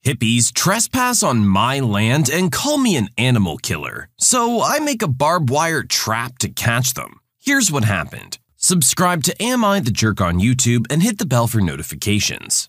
Hippies trespass on my land and call me an animal killer, so I make a barbed wire trap to catch them. Here's what happened. Subscribe to Am I the Jerk on YouTube and hit the bell for notifications.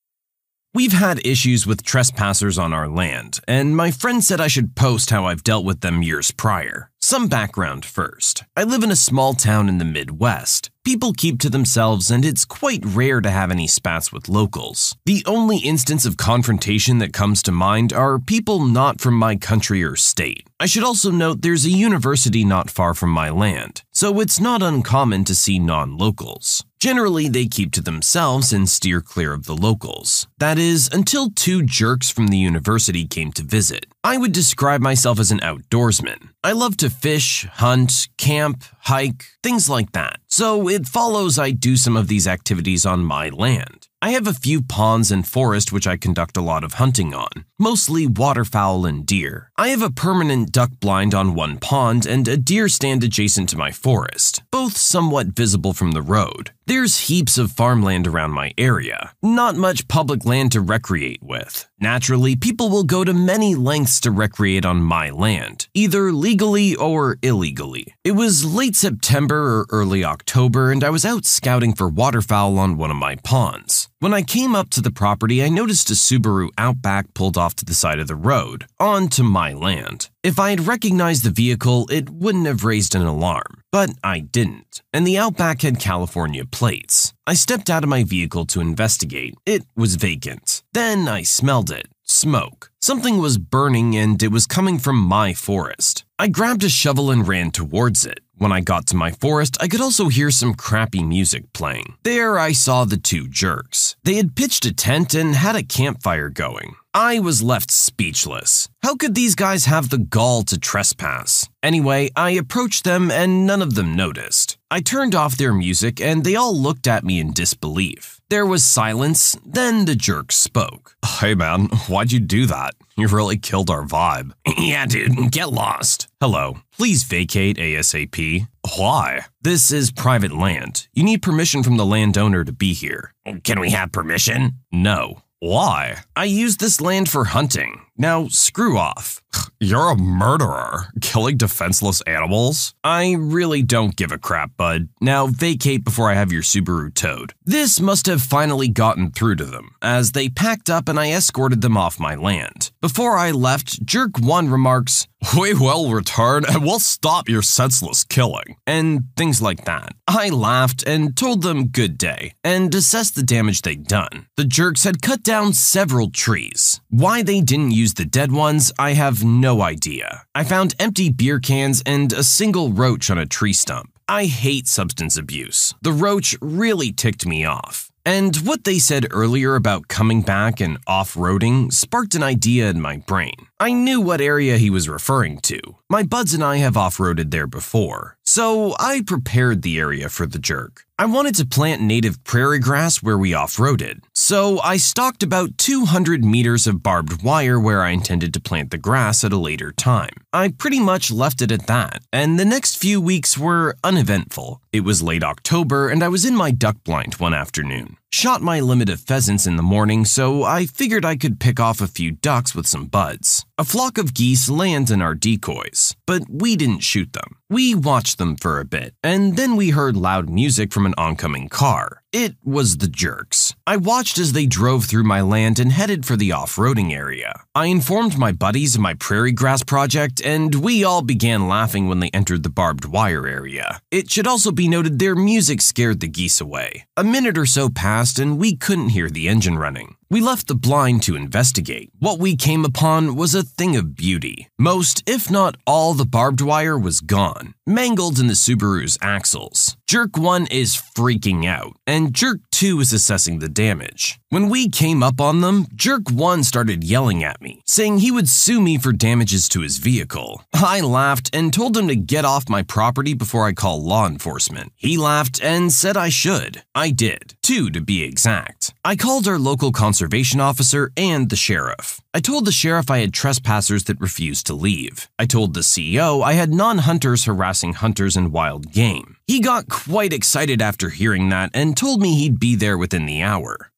We've had issues with trespassers on our land, and my friend said I should post how I've dealt with them years prior. Some background first. I live in a small town in the Midwest. People keep to themselves, and it's quite rare to have any spats with locals. The only instance of confrontation that comes to mind are people not from my country or state. I should also note there's a university not far from my land, so it's not uncommon to see non-locals. Generally, they keep to themselves and steer clear of the locals. That is, until two jerks from the university came to visit. I would describe myself as an outdoorsman. I love to fish, hunt, camp, hike, things like that. So it follows I do some of these activities on my land. I have a few ponds and forest which I conduct a lot of hunting on, mostly waterfowl and deer. I have a permanent duck blind on one pond and a deer stand adjacent to my forest, both somewhat visible from the road. There's heaps of farmland around my area, not much public land to recreate with. Naturally, people will go to many lengths to recreate on my land, either legally or illegally. It was late September or early October, and I was out scouting for waterfowl on one of my ponds. When I came up to the property, I noticed a Subaru Outback pulled off to the side of the road, onto my land. If I had recognized the vehicle, it wouldn't have raised an alarm, but I didn't, and the Outback had California plates. I stepped out of my vehicle to investigate. It was vacant. Then I smelled it. Smoke. Something was burning and it was coming from my forest. I grabbed a shovel and ran towards it. When I got to my forest, I could also hear some crappy music playing. There I saw the two jerks. They had pitched a tent and had a campfire going. I was left speechless. How could these guys have the gall to trespass? Anyway, I approached them and none of them noticed. I turned off their music and they all looked at me in disbelief. There was silence, then the jerk spoke. Hey man, why'd you do that? You really killed our vibe. Yeah dude, get lost. Hello, please vacate ASAP. Why? This is private land. You need permission from the landowner to be here. Can we have permission? No. Why? I use this land for hunting. Now, screw off. You're a murderer, killing defenseless animals? I really don't give a crap, bud. Now vacate before I have your Subaru towed. This must have finally gotten through to them, as they packed up and I escorted them off my land. Before I left, Jerk 1 remarks, "We will return and we'll stop your senseless killing," and things like that. I laughed and told them good day, and assessed the damage they'd done. The jerks had cut down several trees. Why they didn't use the dead ones, I have no idea. I found empty beer cans and a single roach on a tree stump. I hate substance abuse. The roach really ticked me off. And what they said earlier about coming back and off-roading sparked an idea in my brain. I knew what area he was referring to. My buds and I have off-roaded there before, so I prepared the area for the jerk. I wanted to plant native prairie grass where we off-roaded, so I stalked about 200 meters of barbed wire where I intended to plant the grass at a later time. I pretty much left it at that, and the next few weeks were uneventful. It was late October, and I was in my duck blind one afternoon. Shot my limit of pheasants in the morning, so I figured I could pick off a few ducks with some buds. A flock of geese landed in our decoys, but we didn't shoot them. We watched them for a bit, and then we heard loud music from an oncoming car. It was the jerks. I watched as they drove through my land and headed for the off-roading area. I informed my buddies of my prairie grass project, and we all began laughing when they entered the barbed wire area. It should also be noted their music scared the geese away. A minute or so passed, and we couldn't hear the engine running. We left the blind to investigate. What we came upon was a thing of beauty. Most, if not all, the barbed wire was gone, mangled in the Subaru's axles. Jerk 1 is freaking out, and Jerk 2 is assessing the damage. When we came up on them, Jerk 1 started yelling at me, saying he would sue me for damages to his vehicle. I laughed and told him to get off my property before I call law enforcement. He laughed and said I should. I did, 2 to be exact. I called our local conservation officer and the sheriff. I told the sheriff I had trespassers that refused to leave. I told the CEO I had non-hunters harassing hunters and wild game. He got quite excited after hearing that and told me he'd be there within the hour.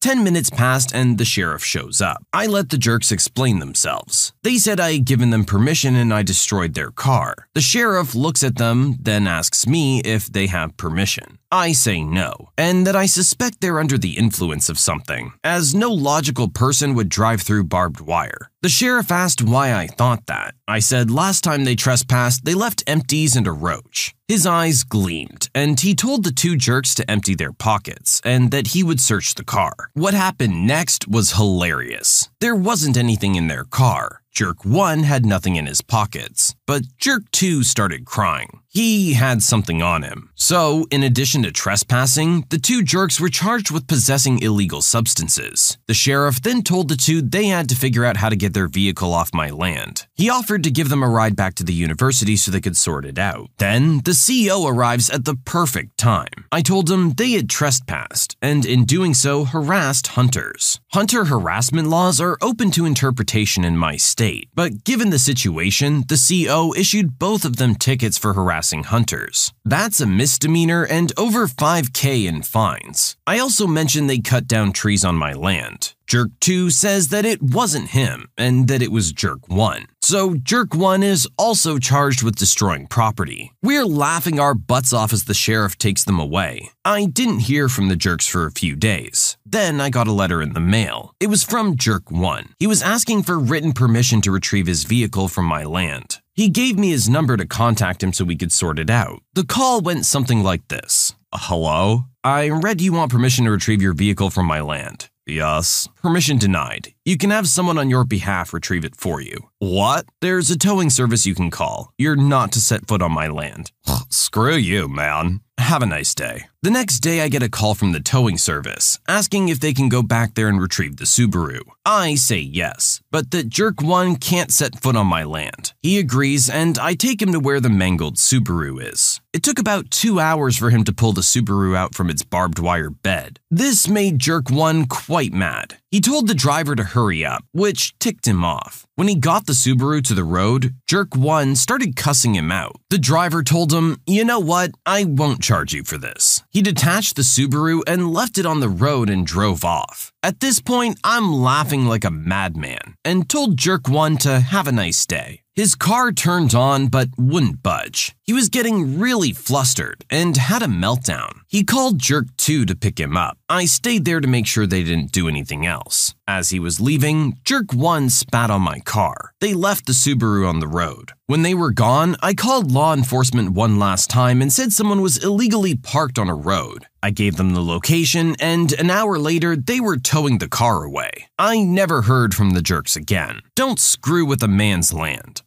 10 minutes passed and the sheriff shows up. I let the jerks explain themselves. They said I had given them permission and I destroyed their car. The sheriff looks at them, then asks me if they have permission. I say no, and that I suspect they're under the influence of something, as no logical person would drive through barbed wire. The sheriff asked why I thought that. I said last time they trespassed, they left empties and a roach. His eyes gleamed, and he told the two jerks to empty their pockets and that he would search the car. What happened next was hilarious. There wasn't anything in their car. Jerk 1 had nothing in his pockets, but Jerk 2 started crying. He had something on him. So, in addition to trespassing, the two jerks were charged with possessing illegal substances. The sheriff then told the two they had to figure out how to get their vehicle off my land. He offered to give them a ride back to the university so they could sort it out. Then, the CEO arrives at the perfect time. I told him they had trespassed, and in doing so, harassed hunters. Hunter harassment laws are open to interpretation in my state, but given the situation, the CEO issued both of them tickets for harassing hunters. That's a misdemeanor and over $5,000 in fines. I also mentioned they cut down trees on my land. Jerk 2 says that it wasn't him and that it was Jerk 1. So Jerk 1 is also charged with destroying property. We're laughing our butts off as the sheriff takes them away. I didn't hear from the jerks for a few days. Then I got a letter in the mail. It was from Jerk 1. He was asking for written permission to retrieve his vehicle from my land. He gave me his number to contact him so we could sort it out. The call went something like this. Hello? I read you want permission to retrieve your vehicle from my land. Yes. Permission denied. You can have someone on your behalf retrieve it for you. What? There's a towing service you can call. You're not to set foot on my land. Screw you, man. Have a nice day. The next day, I get a call from the towing service, asking if they can go back there and retrieve the Subaru. I say yes, but that Jerk 1 can't set foot on my land. He agrees, and I take him to where the mangled Subaru is. It took about 2 hours for him to pull the Subaru out from its barbed wire bed. This made Jerk 1 quite mad. He told the driver to hurry up, which ticked him off. When he got the Subaru to the road, Jerk 1 started cussing him out. The driver told him, "You know what? I won't charge you for this." He detached the Subaru and left it on the road and drove off. At this point, I'm laughing like a madman and told Jerk 1 to have a nice day. His car turned on but wouldn't budge. He was getting really flustered and had a meltdown. He called Jerk 2 to pick him up. I stayed there to make sure they didn't do anything else. As he was leaving, Jerk 1 spat on my car. They left the Subaru on the road. When they were gone, I called law enforcement one last time and said someone was illegally parked on a road. I gave them the location, and an hour later, they were towing the car away. I never heard from the jerks again. Don't screw with a man's land.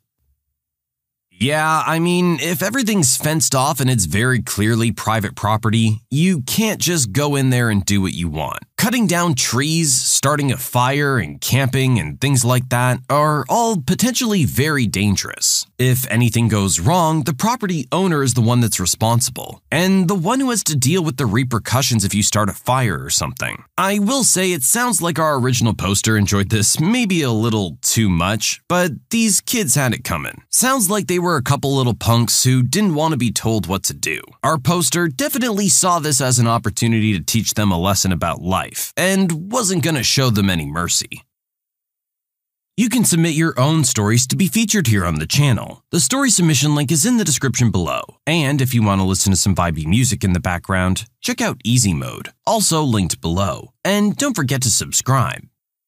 Yeah, I mean, if everything's fenced off and it's very clearly private property, you can't just go in there and do what you want. Cutting down trees, starting a fire, and camping and things like that are all potentially very dangerous. If anything goes wrong, the property owner is the one that's responsible, and the one who has to deal with the repercussions if you start a fire or something. I will say it sounds like our original poster enjoyed this maybe a little too much, but these kids had it coming. Sounds like they were a couple little punks who didn't want to be told what to do. Our poster definitely saw this as an opportunity to teach them a lesson about life, and wasn't gonna show them any mercy. You can submit your own stories to be featured here on the channel. The story submission link is in the description below. And if you want to listen to some vibey music in the background, check out Easy Mode, also linked below. And don't forget to subscribe.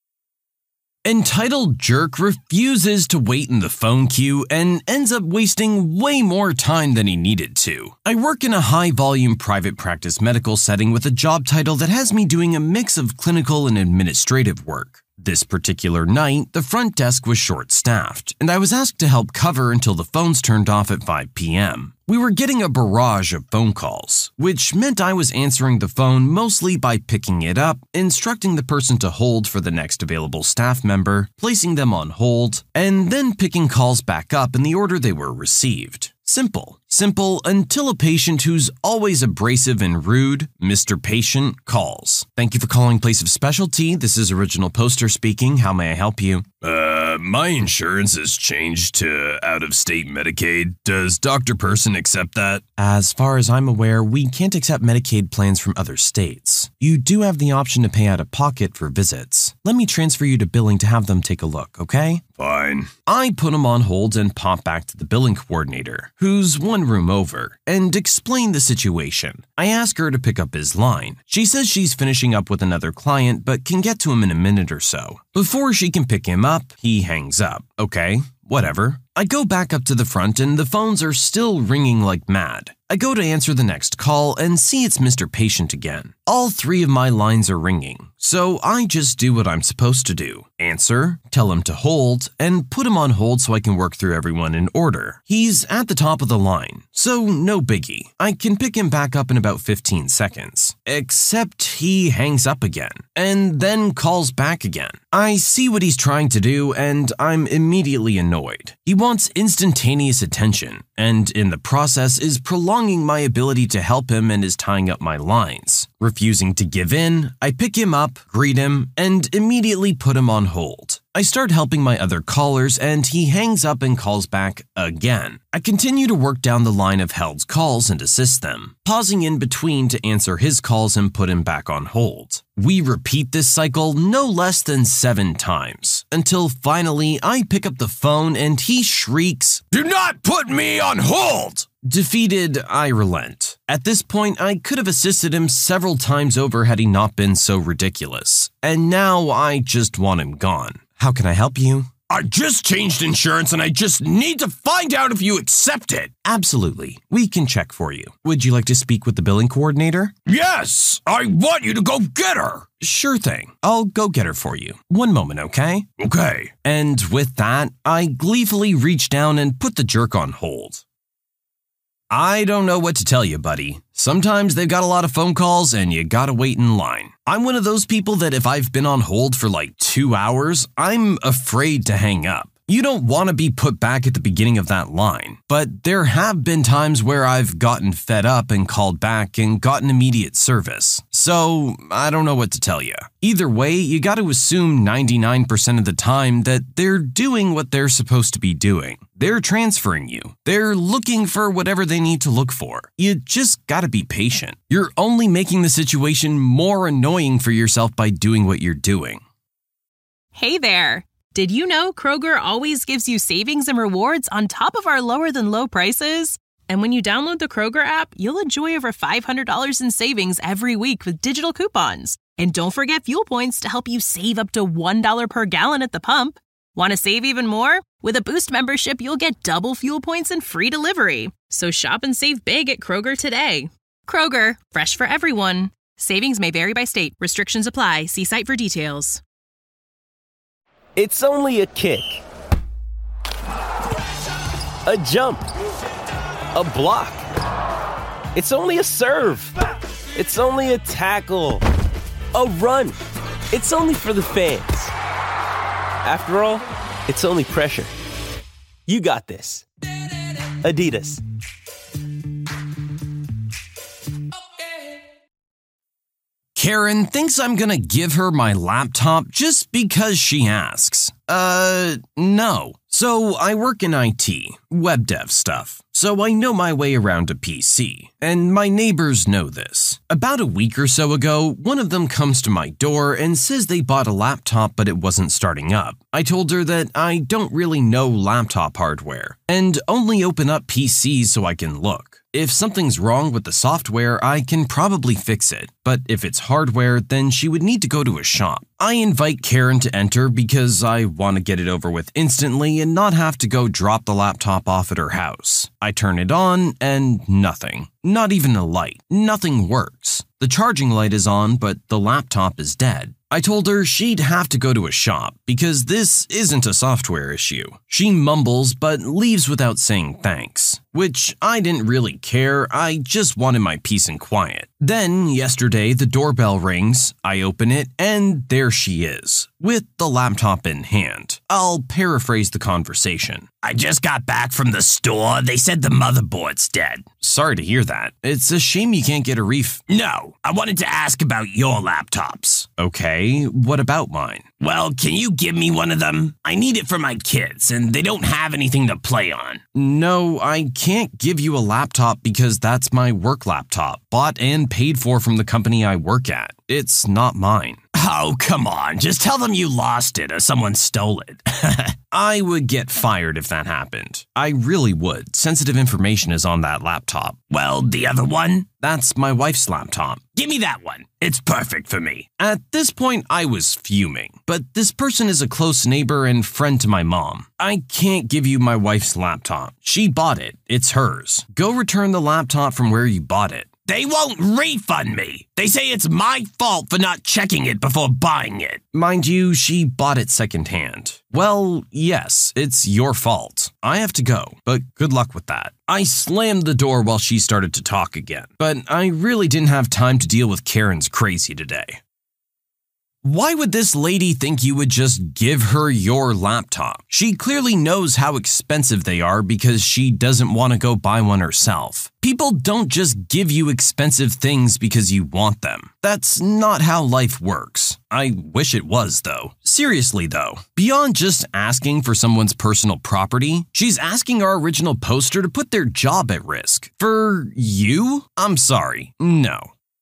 Entitled jerk refuses to wait in the phone queue and ends up wasting way more time than he needed to. I work in a high-volume private practice medical setting with a job title that has me doing a mix of clinical and administrative work. This particular night, the front desk was short-staffed, and I was asked to help cover until the phones turned off at 5 p.m. We were getting a barrage of phone calls, which meant I was answering the phone mostly by picking it up, instructing the person to hold for the next available staff member, placing them on hold, and then picking calls back up in the order they were received. Simple. Simple until a patient who's always abrasive and rude, Mr. Patient, calls. Thank you for calling Place of Specialty. This is Original Poster speaking. How may I help you? My insurance has changed to out-of-state Medicaid. Does Dr. Person accept that? As far as I'm aware, we can't accept Medicaid plans from other states. You do have the option to pay out of pocket for visits. Let me transfer you to billing to have them take a look, okay? Fine. I put him on hold and pop back to the billing coordinator, who's one room over, and explain the situation. I ask her to pick up his line. She says she's finishing up with another client but can get to him in a minute or so. Before she can pick him up, he hangs up. Okay, whatever. I go back up to the front and the phones are still ringing like mad. I go to answer the next call and see it's Mr. Patient again. All 3 of my lines are ringing, so I just do what I'm supposed to do. Answer, tell him to hold, and put him on hold so I can work through everyone in order. He's at the top of the line, so no biggie. I can pick him back up in about 15 seconds. Except he hangs up again, and then calls back again. I see what he's trying to do, and I'm immediately annoyed. He wants instantaneous attention, and in the process is prolonging my ability to help him and is tying up my lines. Refusing to give in, I pick him up, greet him, and immediately put him on hold. I start helping my other callers and he hangs up and calls back again. I continue to work down the line of held calls and assist them, pausing in between to answer his calls and put him back on hold. We repeat this cycle no less than 7 times, until finally I pick up the phone and he shrieks, "Do not put me on hold!" Defeated, I relent. At this point, I could have assisted him several times over had he not been so ridiculous. And now I just want him gone. How can I help you? I just changed insurance and I just need to find out if you accept it. Absolutely. We can check for you. Would you like to speak with the billing coordinator? Yes, I want you to go get her. Sure thing. I'll go get her for you. One moment, okay? Okay. And with that, I gleefully reach down and put the jerk on hold. I don't know what to tell you, buddy. Sometimes they've got a lot of phone calls and you gotta wait in line. I'm one of those people that if I've been on hold for like 2 hours, I'm afraid to hang up. You don't want to be put back at the beginning of that line, but there have been times where I've gotten fed up and called back and gotten immediate service. So I don't know what to tell you. Either way, you got to assume 99% of the time that they're doing what they're supposed to be doing. They're transferring you. They're looking for whatever they need to look for. You just got to be patient. You're only making the situation more annoying for yourself by doing what you're doing. Hey there. Did you know Kroger always gives you savings and rewards on top of our lower-than-low prices? And when you download the Kroger app, you'll enjoy over $500 in savings every week with digital coupons. And don't forget fuel points to help you save up to $1 per gallon at the pump. Want to save even more? With a Boost membership, you'll get double fuel points and free delivery. So shop and save big at Kroger today. Kroger, fresh for everyone. Savings may vary by state. Restrictions apply. See site for details. It's only a kick, a jump, a block. It's only a serve. It's only a tackle, a run. It's only for the fans. After all, it's only pressure. You got this. Adidas. Karen thinks I'm gonna give her my laptop just because she asks. No. So I work in IT, web dev stuff, so I know my way around a PC, and my neighbors know this. About a week or so ago, one of them comes to my door and says they bought a laptop but it wasn't starting up. I told her that I don't really know laptop hardware, and only open up PCs so I can look. If something's wrong with the software, I can probably fix it, but if it's hardware, then she would need to go to a shop. I invite Karen to enter because I want to get it over with instantly and not have to go drop the laptop off at her house. I turn it on and nothing. Not even a light. Nothing works. The charging light is on, but the laptop is dead. I told her she'd have to go to a shop because this isn't a software issue. She mumbles but leaves without saying thanks, which I didn't really care. I just wanted my peace and quiet. Then yesterday the doorbell rings, I open it, and there she is, with the laptop in hand. I'll paraphrase the conversation. I just got back from the store. They said the motherboard's dead. Sorry to hear that. It's a shame you can't get a No, I wanted to ask about your laptops. Okay, what about mine? Well, can you give me one of them? I need it for my kids, and they don't have anything to play on. No, I can't give you a laptop because that's my work laptop, bought and paid for from the company I work at. It's not mine. Oh, come on. Just tell them you lost it or someone stole it. I would get fired if that happened. I really would. Sensitive information is on that laptop. Well, the other one? That's my wife's laptop. Give me that one. It's perfect for me. At this point, I was fuming, but this person is a close neighbor and friend to my mom. I can't give you my wife's laptop. She bought it. It's hers. Go return the laptop from where you bought it. They won't refund me. They say it's my fault for not checking it before buying it. Mind you, she bought it secondhand. Well, yes, it's your fault. I have to go, but good luck with that. I slammed the door while she started to talk again, but I really didn't have time to deal with Karen's crazy today. Why would this lady think you would just give her your laptop? She clearly knows how expensive they are because she doesn't want to go buy one herself. People don't just give you expensive things because you want them. That's not how life works. I wish it was, though. Seriously, though, beyond just asking for someone's personal property, she's asking our original poster to put their job at risk. For you? I'm sorry, no.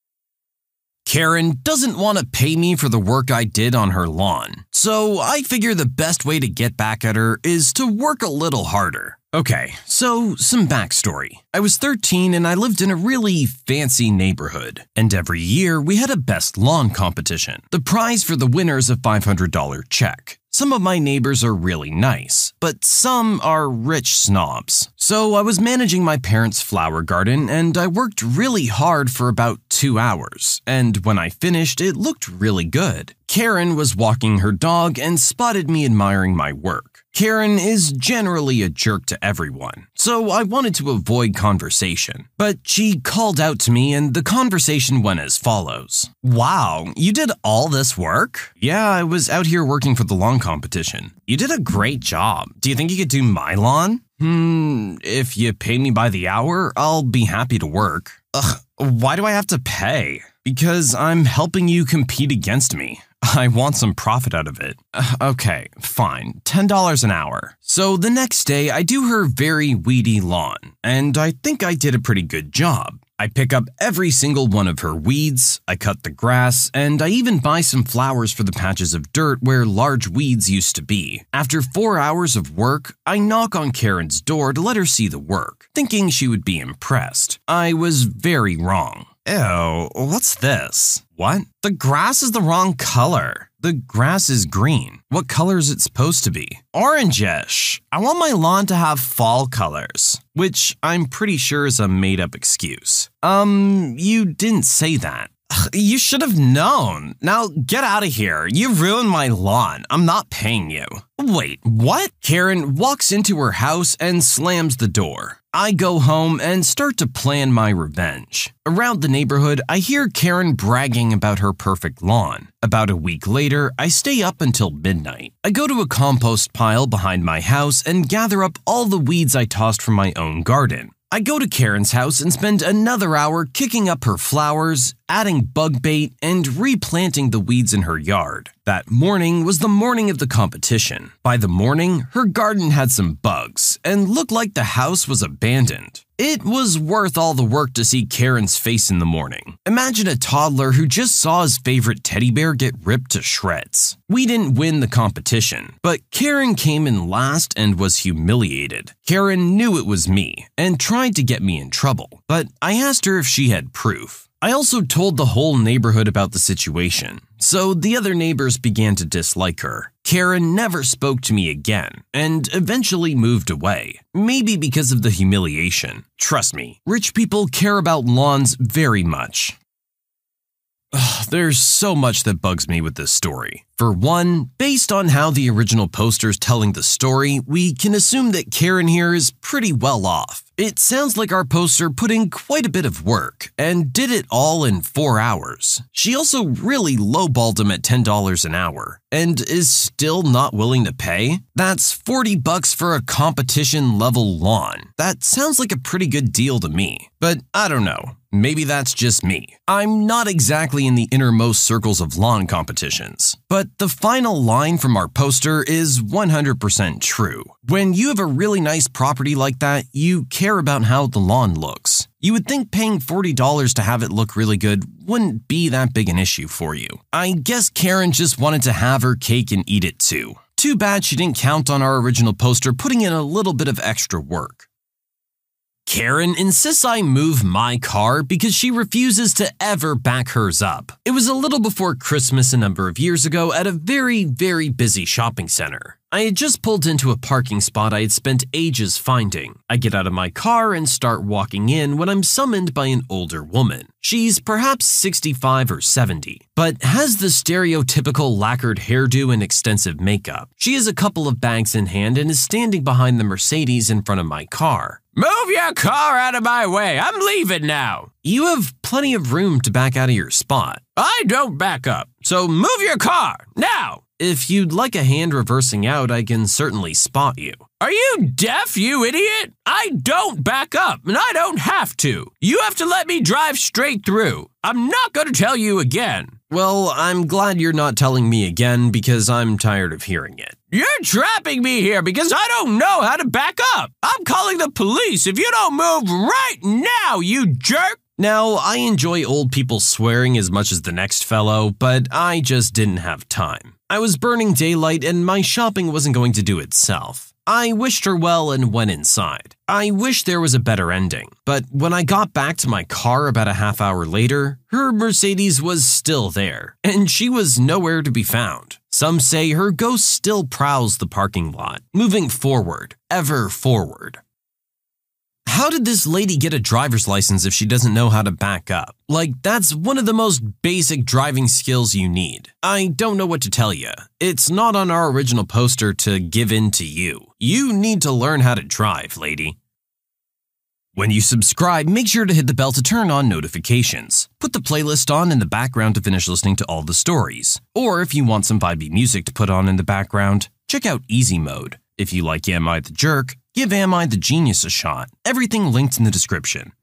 Karen doesn't want to pay me for the work I did on her lawn, so I figure the best way to get back at her is to work a little harder. Okay, so some backstory. I was 13 and I lived in a really fancy neighborhood, and every year we had a best lawn competition. The prize for the winner is a $500 check. Some of my neighbors are really nice, but some are rich snobs. So I was managing my parents' flower garden and I worked really hard for about 2 hours. And when I finished, it looked really good. Karen was walking her dog and spotted me admiring my work. Karen is generally a jerk to everyone, so I wanted to avoid conversation. But she called out to me and the conversation went as follows. Wow, you did all this work? Yeah, I was out here working for the lawn competition. You did a great job. Do you think you could do my lawn? If you pay me by the hour, I'll be happy to work. Ugh, why do I have to pay? Because I'm helping you compete against me. I want some profit out of it. Okay, fine. $10 an hour. So the next day, I do her very weedy lawn, and I think I did a pretty good job. I pick up every single one of her weeds, I cut the grass, and I even buy some flowers for the patches of dirt where large weeds used to be. After 4 hours of work, I knock on Karen's door to let her see the work, thinking she would be impressed. I was very wrong. Ew, what's this? What? The grass is the wrong color. The grass is green. What color is it supposed to be? Orangish. I want my lawn to have fall colors, which I'm pretty sure is a made-up excuse. You didn't say that. You should have known. Now get out of here. You ruined my lawn. I'm not paying you. Wait, what? Karen walks into her house and slams the door. I go home and start to plan my revenge. Around the neighborhood, I hear Karen bragging about her perfect lawn. About a week later, I stay up until midnight. I go to a compost pile behind my house and gather up all the weeds I tossed from my own garden. I go to Karen's house and spend another hour kicking up her flowers, adding bug bait, and replanting the weeds in her yard. That morning was the morning of the competition. By the morning, her garden had some bugs and looked like the house was abandoned. It was worth all the work to see Karen's face in the morning. Imagine a toddler who just saw his favorite teddy bear get ripped to shreds. We didn't win the competition, but Karen came in last and was humiliated. Karen knew it was me and tried to get me in trouble, but I asked her if she had proof. I also told the whole neighborhood about the situation, so the other neighbors began to dislike her. Karen never spoke to me again, and eventually moved away, maybe because of the humiliation. Trust me, rich people care about lawns very much. There's so much that bugs me with this story. For one, based on how the original poster's telling the story, we can assume that Karen here is pretty well off. It sounds like our poster put in quite a bit of work and did it all in 4 hours. She also really lowballed him at $10 an hour and is still not willing to pay? That's $40 for a competition-level lawn. That sounds like a pretty good deal to me, but I don't know. Maybe that's just me. I'm not exactly in the innermost circles of lawn competitions. But the final line from our poster is 100% true. When you have a really nice property like that, you care about how the lawn looks. You would think paying $40 to have it look really good wouldn't be that big an issue for you. I guess Karen just wanted to have her cake and eat it too. Too bad she didn't count on our original poster putting in a little bit of extra work. Karen insists I move my car because she refuses to ever back hers up. It was a little before Christmas a number of years ago at a very, very busy shopping center. I had just pulled into a parking spot I had spent ages finding. I get out of my car and start walking in when I'm summoned by an older woman. She's perhaps 65 or 70, but has the stereotypical lacquered hairdo and extensive makeup. She has a couple of bags in hand and is standing behind the Mercedes in front of my car. Move your car out of my way. I'm leaving now. You have plenty of room to back out of your spot. I don't back up, so move your car now. If you'd like a hand reversing out, I can certainly spot you. Are you deaf, you idiot? I don't back up, and I don't have to. You have to let me drive straight through. I'm not going to tell you again. Well, I'm glad you're not telling me again because I'm tired of hearing it. You're trapping me here because I don't know how to back up. I'm calling the police if you don't move right now, you jerk. Now, I enjoy old people swearing as much as the next fellow, but I just didn't have time. I was burning daylight and my shopping wasn't going to do itself. I wished her well and went inside. I wish there was a better ending, but when I got back to my car about a half hour later, her Mercedes was still there, and she was nowhere to be found. Some say her ghost still prowls the parking lot, moving forward, ever forward. How did this lady get a driver's license if she doesn't know how to back up? Like, that's one of the most basic driving skills you need. I don't know what to tell you. It's not on our original poster to give in to you. You need to learn how to drive, lady. When you subscribe, make sure to hit the bell to turn on notifications. Put the playlist on in the background to finish listening to all the stories. Or if you want some vibey music to put on in the background, check out Easy Mode. If you like Am I the Jerk, give Am I the Genius a shot. Everything linked in the description.